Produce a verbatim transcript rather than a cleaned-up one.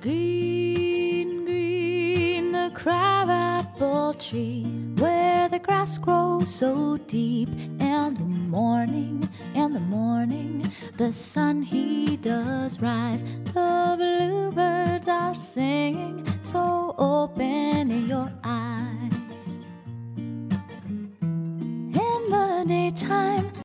Green, green, the crabapple tree, where the grass grows so deep. And the morning, in the morning, the sun he does rise. The bluebirds are singing, so open your eyes.